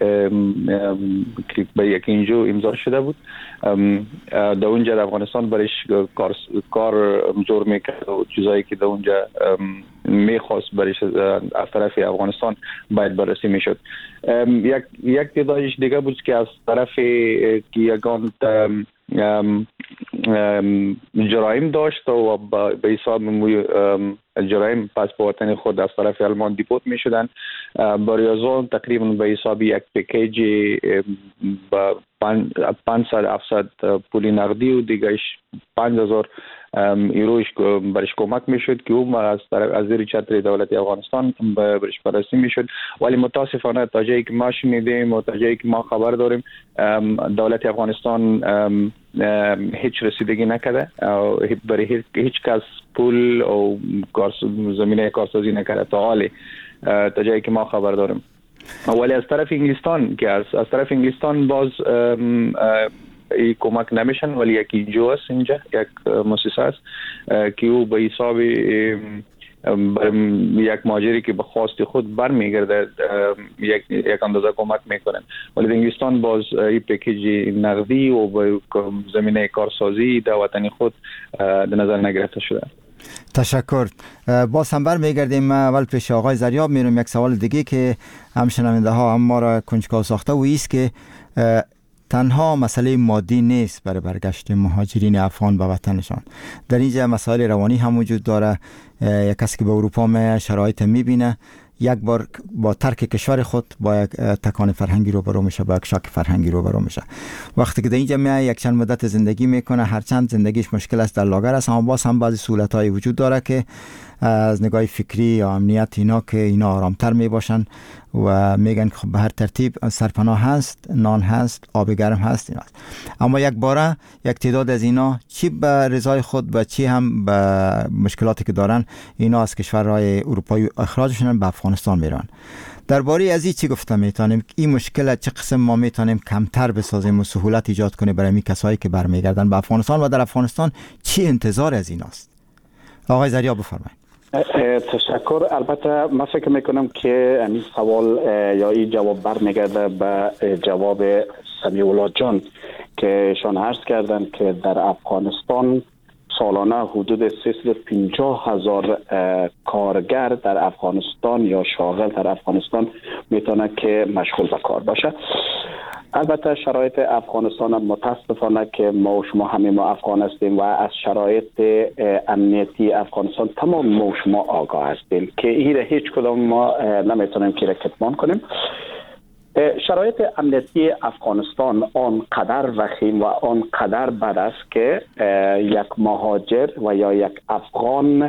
که به یک اینجا امضا شده بود در اونجا در افغانستان برش کار زور میکرد و چیزایی که در اونجا میخواست برش از طرف افغانستان باید بررسی میشد. یک تعدادش دیگه بود که از طرف یگان جرایم داشت و به حساب جرایم پس به وطن خود از طرف آلمان دیپورت می شدن. برای از آن تقریبا به حساب یک پکیج با 500-700 پولی نقدی و دیگهش 5,000 یوروش برش کمک میشد که او از زیر چتر دولت افغانستان برش بررسی میشد. ولی متاسفانه تا جایی که ما شنیدیم و تا جایی که ما خبر داریم دولت افغانستان هیچ رسیدگی نکرده، برای هیچ کس پول و زمینه کارسازی نکرده تا حالی تا جایی که ما خبر داریم. ولی از طرف انگلستان که از طرف انگلستان باز ای کمک نمیشن، ولی یک اینجا است، اینجا یک مؤسسه است که او به حساب یک مهاجری که به خواست خود برمیگرده یک اندازه کمک میکنن. ولی انگلستان باز این پکیج نقدی و به زمینه کارسازی در وطن خود در نظر نگرفته شده. تشکر. باز هم برمیگردیم. اول پیش آقای زریاب میرم. یک سوال دیگه که هم شنونده ها هم ما را کنجکاو ساخته و ایست که تنها مسئله مادی نیست برای برگشت مهاجرین افغان به وطنشان. در اینجا مسائل روانی هم وجود داره. یک کسی که به اروپا می شرایط میبینه یک بار با ترک کشور خود با یک تکان فرهنگی روبرو میشه، با یک شاک فرهنگی روبرو میشه. وقتی که در اینجا میاد یک چند مدت زندگی میکنه، هرچند زندگیش مشکل است، در لاگر است، اما باز هم بعضی سهولت‌های وجود داره که از نگاه فکری یا امنیت اینا که اینا آرامتر میباشن و میگن که خب به هر ترتیب سرپناه هست، نان هست، آب گرم هست اینا. اما یک باره یک تعداد از اینا چی به رضای خود و چی هم به مشکلاتی که دارن اینا از کشورهای اروپایی اخراجشون به افغانستان میرن. درباره از این چی گفته میتونیم؟ این مشکل چه قسم ما میتونیم کمتر بسازیم و سهولت ایجاد کنیم برای می کسایی که برمیگردن به افغانستان و در افغانستان چی انتظار از ایناست؟ آقای زریاب بفرمایید. تشکر. البته من فکر میکنم که این سوال یا این جواب برمیگرده به جواب سمیع الله جان که ایشان عرض کردن که در افغانستان سالانه حدود 350,000 کارگر در افغانستان یا شاغل در افغانستان میتونه که مشغول به کار باشه. البته شرایط افغانستان متاسفانه که ما و شما همه ما افغان هستیم و از شرایط امنیتی افغانستان تمام ما و شما آگاه هستیم که این هیچ کدام ما نمیتونیم که کتمان کنیم. شرایط امنیتی افغانستان آنقدر وخیم و آنقدر بد است که یک مهاجر و یا یک افغان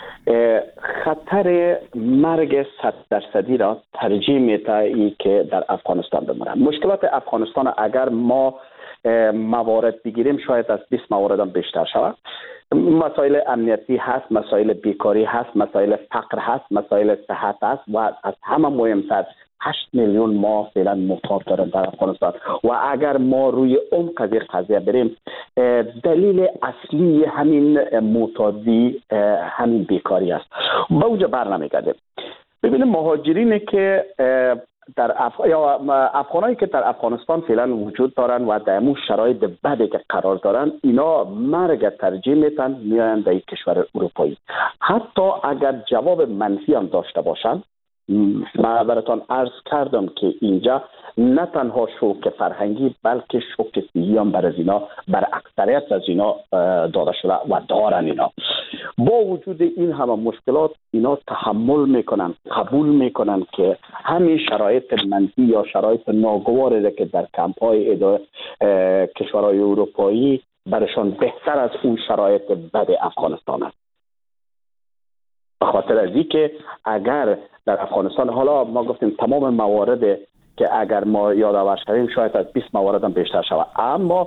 خطر مرگ 100% را ترجیح میده ای که در افغانستان بمانند. مشکلات افغانستان اگر ما موارد بگیریم شاید از 20 موارد هم بیشتر شود. مسائل امنیتی هست، مسائل بیکاری هست، مسائل فقر هست، مسائل صحت هست و از همه مهمتر 8 میلیون ما فعلا محتاج دارن در افغانستان و اگر ما روی اون قضیه بریم دلیل اصلی همین محتاجی همین بیکاری است. با اونجا بر نمیگرده. ببینیم مهاجرینی که در افغانایی که در افغانستان فعلا وجود دارن و در امون شرایط بدی که قرار دارن، اینا مرگ ترجیح میتن میاین در کشور اروپایی. حتی اگر جواب منفی هم داشته باشن، من براتون عرض کردم که اینجا نه تنها شوک فرهنگی بلکه شوک صحی هم بر اکثریت از اینا داده شده و دارن. اینا با وجود این همه مشکلات اینا تحمل میکنن، قبول میکنن که همین شرایط منفی یا شرایط ناگواری که در کمپ های کشورهای اروپایی برشان بهتر از اون شرایط بد افغانستان است. به خاطر از این که اگر در افغانستان، حالا ما گفتیم تمام موارد که اگر ما یادآور شویم شاید از 20 موارد هم بیشتر شود، اما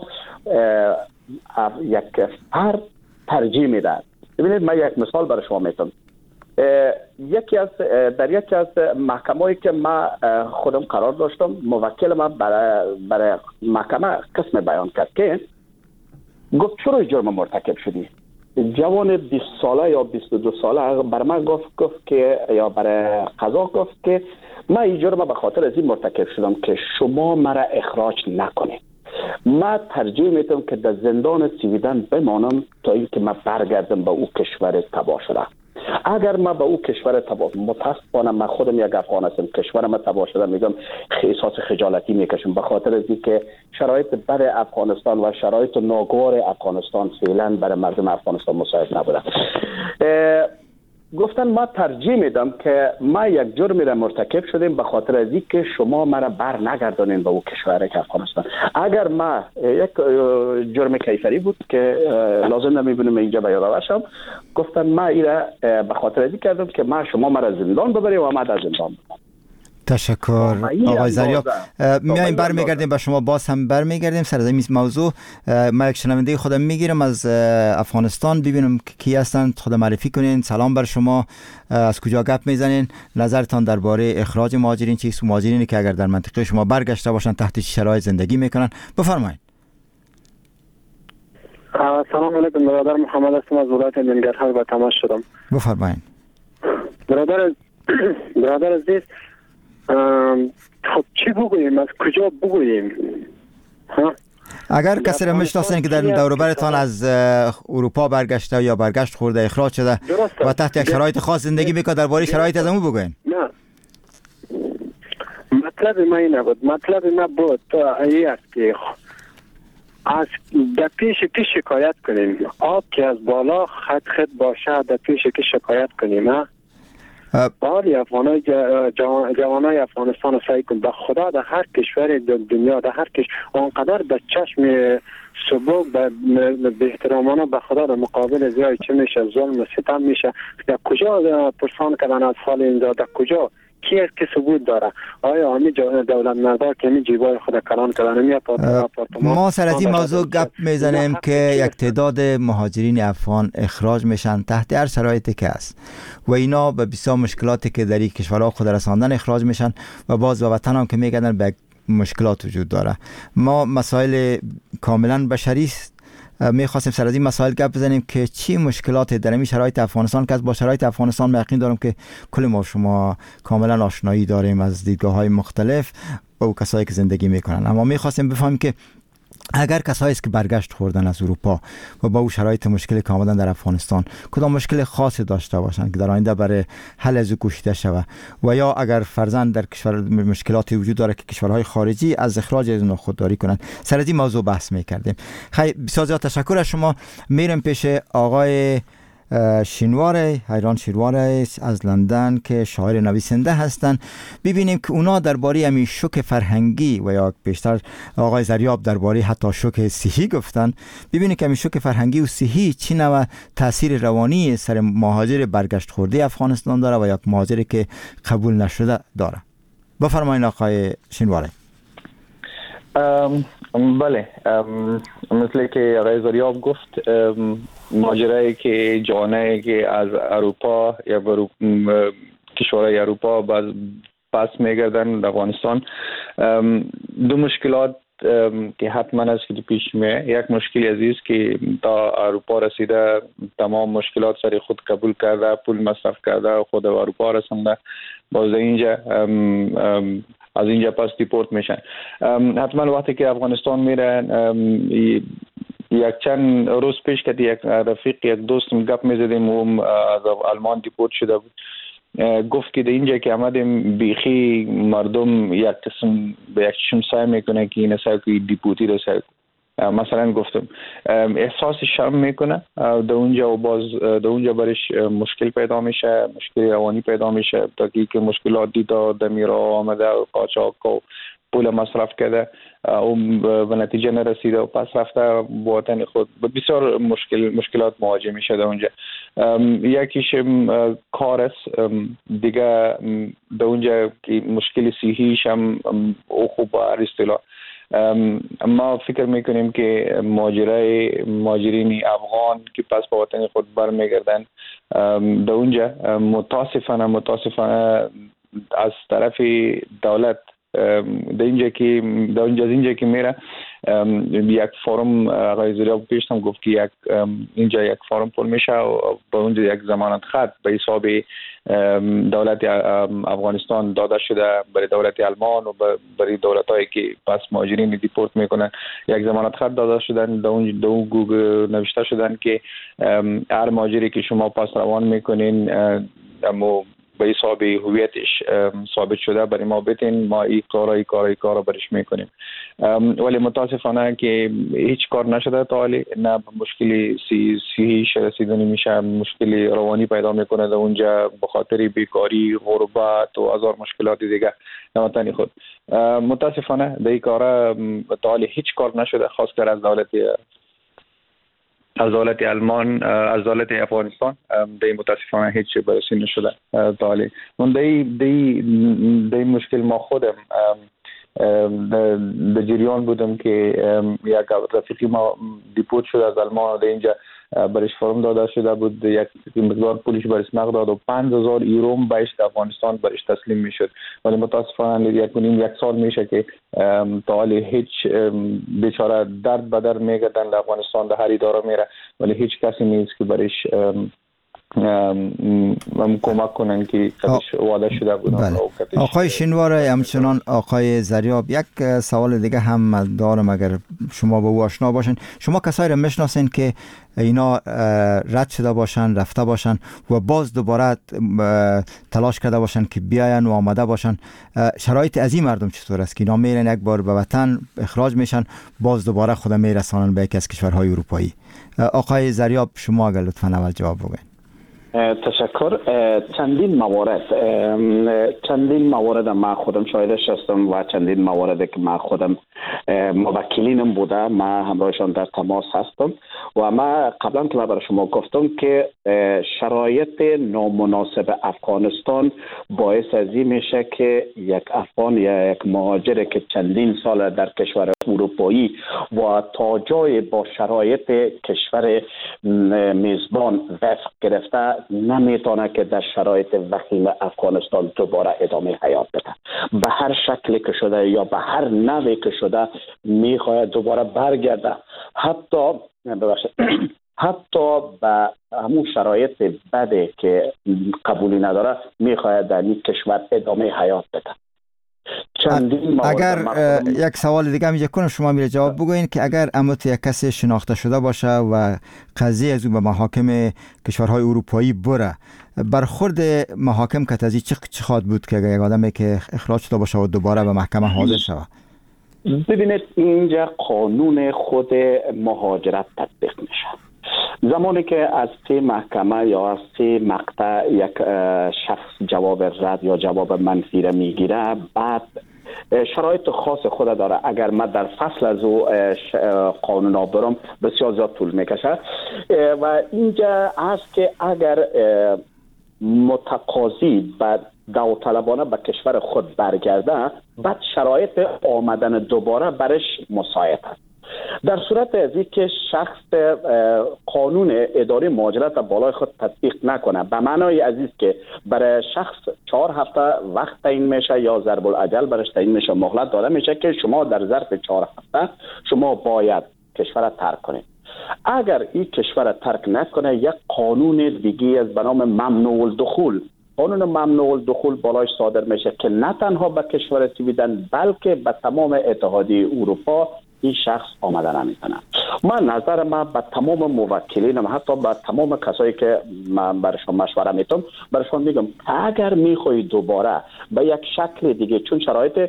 یک فرد ترجیح میده. ببینید من یک مثال برای شما میتونم. در یکی از محکمه‌ای که من خودم قرار داشتم، موکل من برای محکمه قسم بیان کرد که گفت چرا جرم مرتکب شدی؟ جوان 20 ساله یا 22 ساله بر من گفت که یا برای قضا گفت که من این جرم به خاطر از این مرتکب شدم که شما مرا اخراج نکنید. من ترجیح میدم که در زندان سویدن بمانم تا اینکه من برگردم به او کشور تباه شده. اگر من به او کشور تباه، متاسفانه من خودم یک افغان هستم، کشور من تباه شده، میگم احساس خجالتی میکشم به خاطر از اینکه شرایط بر افغانستان و شرایط ناگوار افغانستان فعلا برای مردم افغانستان مساعد نبوده. گفتن ما ترجیح میدم که ما یک جرمی را مرتکب شدیم به خاطر از اینکه شما مرا بر نگردانین به او کشور که افغانستان. اگر ما یک جرم کیفری بود که لازم نمیبینم اینجا به یادآور شم، گفتن ما این را به خاطر از این کردم که ما شما مرا زندان ببریم و ما در زندان ببریم. تشکر آقای زریاب. میایم برمیگردیم به شما، باز هم برمیگردیم سر از این موضوع. من یک شنونده خودم میگیرم از افغانستان، ببینم کی هستند، خودم معرفی کنین. سلام بر شما، از کجا گپ میزنین؟ نظرتان درباره اخراج مهاجرین چیست؟ مهاجرینی که اگر در منطقه شما برگشته باشن تحت شرایط زندگی میکنن؟ بفرمایید. سلام علیکم، برادر محمد هستم از ولایت ننگرهار با تماس شدم. بفرمایید. برادر عزیز، خب چی بگوییم، از کجا بگوییم؟ اگر کسی را میشناسین که در دور برتان از اروپا برگشته یا برگشت خورده اخراج شده و تحت یک شرایط خاص زندگی میکنه، درباره شرایط از اون بگوین. نه، مطلب ما این نبود. مطلب ما بود این است که از در پیش که شکایت کنیم، آب که از بالا خط باشه در پیش که شکایت کنیم. حالی جوانای افغانستان رو سعی کن به خدا در هر کشور دنیا، در هر کشور آنقدر به چشم سبوک به احترامانه به خدا در مقابل زیای چه میشه ظلم و ستم میشه. در کجا پرسان کردن از حال اینجا؟ در کجا کی است که ثبوت داره؟ آیا همین دولت مردار که همین جیبای خود کلان کردن؟ ما سر از این موضوع گپ میزنیم که یک تعداد مهاجرین افغان اخراج میشن تحت هر شرایطی که است و اینا به بسیار مشکلاتی که در این کشورها خود رساندن اخراج میشن و باز به وطن هم که میگردن به مشکلات وجود داره. ما مسائل کاملا بشری است، میخواستیم سر از این مسائل گپ بزنیم که چی مشکلاتی در این شرایط افغانستان که با شرایط افغانستان یقین دارم که کل ما شما کاملا آشنایی داریم از دیدگاه‌های مختلف با کسایی که زندگی میکنن، اما میخواستیم بفهمیم که اگر کسایی است که برگشت خوردن از اروپا و با او شرایط مشکلی که آمدن در افغانستان کدام مشکل خاصی داشته باشند که در آینده برای حل از او کوشیده شود، و یا اگر فرزند در کشور مشکلاتی وجود داره که کشورهای خارجی از اخراج از اون خودداری کنند، سر از این موضوع بحث می‌کردیم. خیلی بسیار زیاد تشکر از شما. میرم پیش آقای شینواره، حیران شینواره از لندن که شاعر نویسنده هستند. ببینیم که اونا درباره همین شوک فرهنگی و یا بیشتر آقای زریاب درباره حتی شوک صحی گفتن. ببینیم که همین شوک فرهنگی و صحی چی نوع تاثیر روانی سر مهاجر برگشت خورده افغانستان داره و یا مهاجری که قبول نشده داره. بفرمایید آقای شینواره. بله، مثل که آقای زریاب گفت، ماجرایی که جوانایی که از اروپا یا کشورهای اروپا پس میگردن در افغانستان، دو مشکلات که حتما است که پیش میاد. یک مشکل عزیز که تا اروپا رسیده تمام مشکلات سر خود قبول کرده، پول مصرف کرده، خود اروپا رسنده، باز اینجا از اینجا پس دیپورت میشن. حتما وقتی که افغانستان میرن، یک چند روز پیش که یک رفیق یک دوستم گپ میزدیم و از آلمان دیپورت شده بود، گفت که در اینجا که آمدیم بیخی مردم یک قسم به یک چشم سعی میکنه که این سعی که دیپورتی رو سعی. مثلا گفتم احساس شرم میکنه در اونجا و باز در اونجا برش مشکل پیدا میشه، مشکل روانی پیدا میشه، تا که مشکلات دیده دمیرا آمده و قاچاق و پول مصرف کرده و به نتیجه نرسیده و پس رفته با وطن خود بسیار مشکلات مواجه میشه در اونجا. یکیش کار است دیگه، در اونجا که مشکل صحیش هم او خوب هر اصطلاح. ما فکر میکنیم که مهاجرین افغان که پس به وطن خود برمیگردن در اونجا متاسفانه از طرف دولت در اینجا که میره یک فورم آقای زریاب پیش هم گفت که اینجا یک فورم پر میشه و با اونجا یک ضمانت خط به حساب دولت افغانستان داده شده برای دولت آلمان و برای دولتایی که پس مهاجرین دیپورت میکنن. یک ضمانت خط داده شدن، در اون گوگل نوشته شدن که هر مهاجری که شما پس روان میکنین اما به حساب هویتش ثابت شده برای ما بتین، ما این کارا برش میکنیم. ولی متاسفانه که هیچ کار نشده تا حالی، نه مشکلی صحیش رسیدنی میشه، مشکلی روانی پیدا میکنه در اونجا به خاطر بیکاری، غربت و هزار مشکلات دیگه در وطن خود. متاسفانه در این کارا تا حالی هیچ کار نشده، خاص کر از دولت آلمان، از دولت افغانستان دی متاسفانه هیچ بررسی نشده تا حالی. من دی مشکل ما خودم در جریان بودم که یک رفیقی ما دیپورت شده از آلمان، در اینجا برش فرم داده شده بود، یک مقدار پولش برش نقد داد و 5000 یورو بهش افغانستان برش تسلیم میشد. ولی متاسفانه یک سال میشه که تا حالی هیچ بیچاره درد به درد میگردن در افغانستان، در هر اداره میره ولی هیچ کسی نیست که برش کمک کنن که قدش وعده شده بودن. بله. آقای شینواره، همچنان آقای زریاب، یک سوال دیگه هم دارم اگر شما به او آشنا باشین. شما کسایی را میشناسین که اینا رد شده باشن، رفته باشن و باز دوباره تلاش کرده باشن که بیاین و آمده باشن، شرایط از این مردم چطور است که اینا میرن یک بار به وطن اخراج میشن باز دوباره خود میرسانن به یکی از کشورهای اروپایی؟ آقای زریاب شما اگر لطفا اول جواب بگوین. تشکر. چندین موارد ما خودم شاهدش هستم و چندین موارد که ما خودم موکلینم بوده، ما همراهشان در تماس هستم و ما قبلا که برای شما گفتم که شرایط نامناسب افغانستان باعث از این میشه که یک افغان یا یک مهاجر که چندین سال در کشور اروپایی و تا جای با شرایط کشور میزبان وفق گرفته نمیتونه که در شرایط وخیم افغانستان دوباره ادامه حیات بده. به هر شکلی که شده یا به هر نوعی که شده میخواهد دوباره برگرده، حتی به همون شرایط بده که قبولی نداره میخواهد در این کشور ادامه حیات بده. اگر یک سوال دیگه میشه کنم شما میره جواب بگوین که اگر امت یک کسی شناخته شده باشه و قضیه از او به محاکم کشورهای اروپایی بره، برخورد محاکم که از چه خواهد بود که یک آدمی که اخراج شده باشه و دوباره به محکمه حاضر شود؟ ببینید اینجا قانون خود مهاجرت تطبیق میشه. زمانی که از 3 محکمه یا از 3 مقطع یک شخص جواب رد یا جواب منفی را میگیره، بعد شرایط خاص خود داره. اگر من در فصل از او قانونا برم بسیار زیاد طول میکشه و اینجا هست که اگر متقاضی بعد داوطلبانه به کشور خود برگرده، بعد شرایط آمدن دوباره برش مساعد است. در صورت از که شخص قانون اداره مهاجرت بالای خود تطبیق نکنه، به معنای عزیز که برای شخص 4 هفته وقت تعیین میشه یا ضرب الاجل برش تعیین میشه، مهلت داده میشه که شما در ظرف 4 هفته شما باید کشور را ترک کنید. اگر این کشور را ترک نکنه، یک قانون دیگه از به نام ممنوع الدخول، قانون ممنوع الدخول بالایش صادر میشه که نه تنها به کشور سویدن بلکه به تمام اتحادیه اروپا این شخص آمده نمیتونه. من نظر من به تمام موکلینم، حتی به تمام کسایی که من برشان مشوره میتونم، برشان میگم اگر میخوایی دوباره به یک شکل دیگه، چون شرایط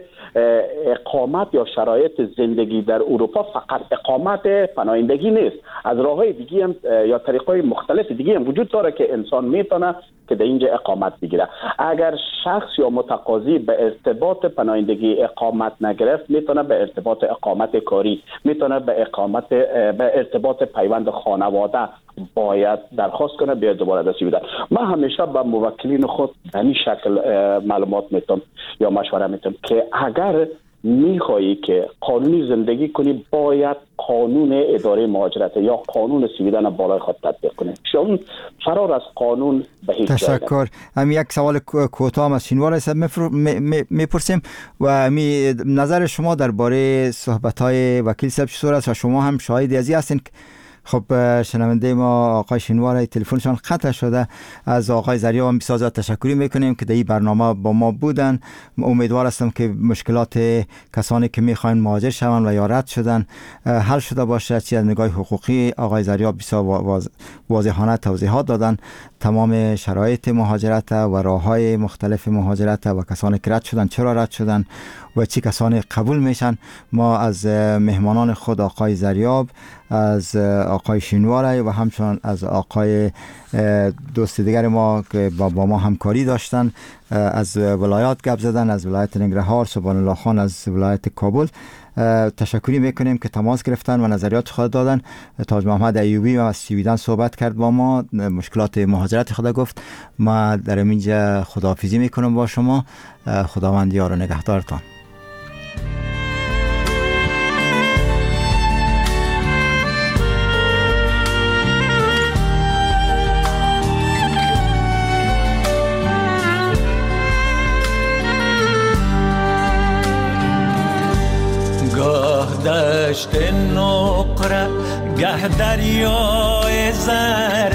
اقامت یا شرایط زندگی در اروپا فقط اقامت پناهندگی نیست، از راههای دیگه هم یا طریقهای مختلف دیگه هم وجود داره که انسان میتونه که در اینجا اقامت بگیره. اگر شخص یا متقاضی به ارتباط پناهندگی اقامت نگرفت، میتونه به ارتباط اقامت کاری، میتونه به ارتباط پیوند خانواده باید درخواست کنه بیاد دوباره دستی بدن. من همیشه به موکلین خود به این شکل معلومات میتونم یا مشوره میتونم که اگر میخوایی که قانونی زندگی کنی، باید قانون اداره مهاجرت یا قانون سویدن بالای خود تطبیق کنی، چون فرار از قانون به هیچ جای نمیره. تشکر. یک سوال کوتاه از شینوار صاحب میپرسیم و نظر شما درباره صحبت‌های وکیل صاحب چطور است و شما هم شاهدی از این هستین؟ خب شنونده ما آقای شینوار تلفنشان قطع شده. از آقای زریاب هم بسیار تشکری میکنیم که در این برنامه با ما بودن. امیدوار هستم که مشکلات کسانی که میخواین مهاجر شوند و یا رد شدن حل شده باشه. چی از نگاه حقوقی آقای زریاب بسیار واضحانه توضیحات دادن، تمام شرایط مهاجرت و راههای مختلف مهاجرت و کسانی که رد شدن چرا رد شدن و چی کسانی قبول میشن. ما از مهمانان خود آقای زریاب، از آقای شینواره و همچنان از آقای دوست دیگر ما که با ما همکاری داشتن از ولایات گپ زدن، از ولایت ننگرهار سبحان الله خان از ولایت کابل تشکری میکنیم که تماس گرفتن و نظریات خود دادن. تاج محمد ایوبی از سویدن صحبت کرد با ما، مشکلات مهاجرت خود گفت. ما در اینجا خداحافظی میکنم با شما. خداوند یار و نگهدارتان. دشت نقره گه دریای زر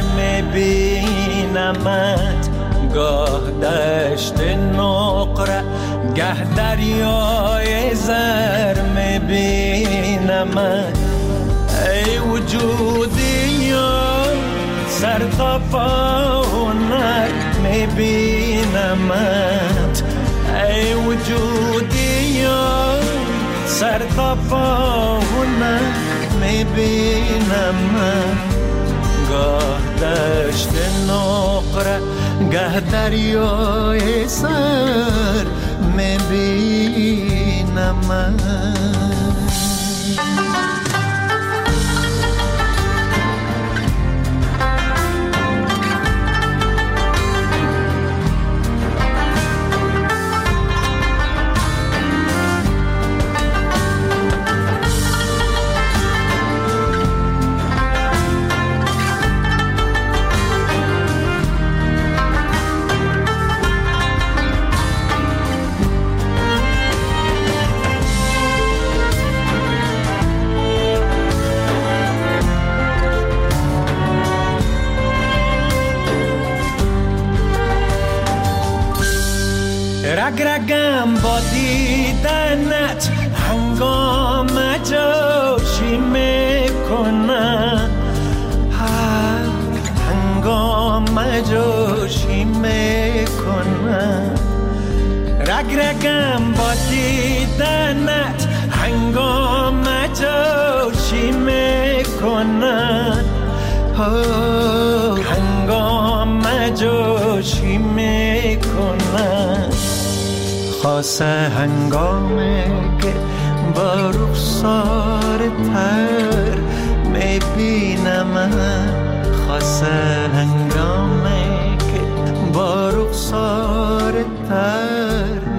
میبینمت، گاه دشت نقره گه دریای زر میبینمت. ای وجودی یا سر تا پا هنر میبینمت، ای وجودی یا سر تا پا هنر میبینم من. گاه دشت نقره گه دریای سر میبینم من. رگم با دیدنت هنگام جوشی میکنه، هنگام جوشی میکنه. رگم با دیدنت هنگام جوشی میکنه، هنگام جوشی میکنه. خاصه هنگامی که با رخسار تر میبینم، خاصه هنگامی که با رخسار تر